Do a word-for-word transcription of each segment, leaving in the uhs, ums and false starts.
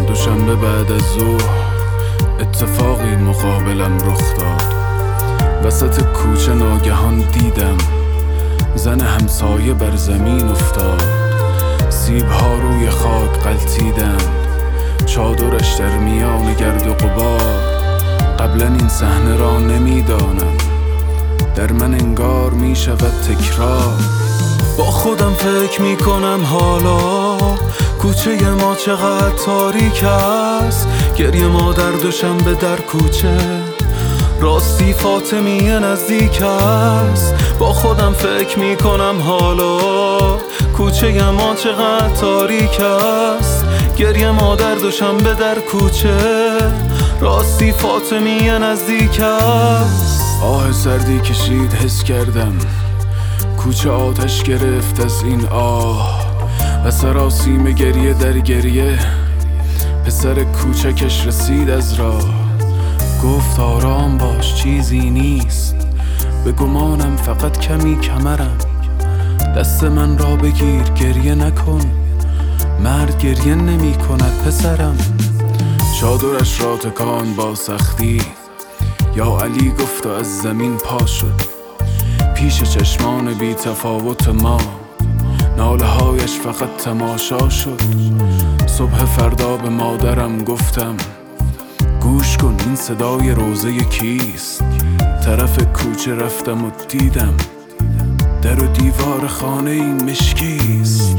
دوشنبه بعد از ظهر اتفاقی مقابلم رخ داد. وسط کوچه ناگهان دیدم زن همسایه بر زمین افتاد. سیبها روی خاک غلتیدند، چادرش در میان گرد و غبار. قبلا این صحنه را نمیدانم، در من انگار می شود تکرار. با خودم فکر می کنم حالا کوچه ما چقدر تاریک است. گریه مادر دوشنبه در کوچه، راستی فاطمیه نزدیک است. با خودم فکر می کنم حالا کوچه ما چقدر تاریک است. گریه مادر دوشنبه در کوچه، راستی فاطمیه نزدیک است. آه سردی کشید، حس کردم کوچه آتش گرفت از این آه. و سراسیم گریه در گریه پسر کوچکش رسید از راه. گفت آرام باش چیزی نیست، به گمانم فقط کمی کمرم. دست من را بگیر گریه نکن، مرد گریه نمی کند پسرم. چادرش را تکان با سختی، یا علی گفت و از زمین پا شد. پیش چشمان بی تفاوت ما ناله هایش فقط تماشا شد. صبح فردا به مادرم گفتم گوش کن این صدای روزه کیست. طرف کوچه رفتم و دیدم در و دیوار خانه این مشکیست.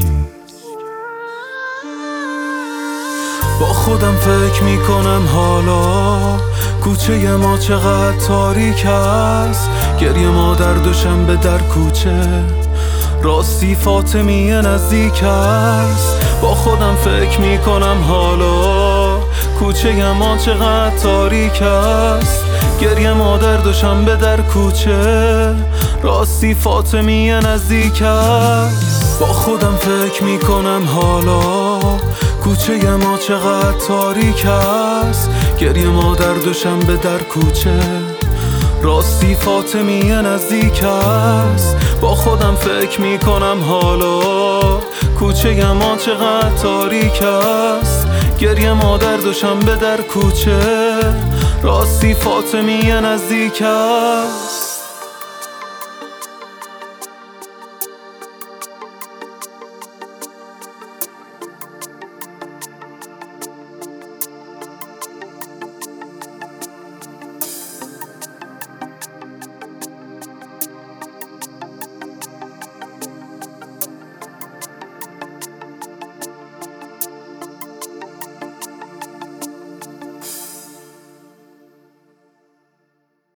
با خودم فکر می کنم حالا کوچه ما چقدر تاریک است. گریه مادر دوشنبه در کوچه، راستی فاطمیه نزدیک است. با خودم فکر می کنم حالا کوچه ما چقدر تاریک است. گریه مادر دوشنبه در کوچه، راستی فاطمیه نزدیک است. با خودم فکر می کنم حالا کوچه ما چقدر تاریک است. گریه مادر دوشنبه در کوچه، راستی فاطمیه نزدیک است. با خودم فکر می کنم حالا کوچه ما چقدر تاریک است. گریه مادر دوشنبه در کوچه، راستی فاطمیه نزدیک است.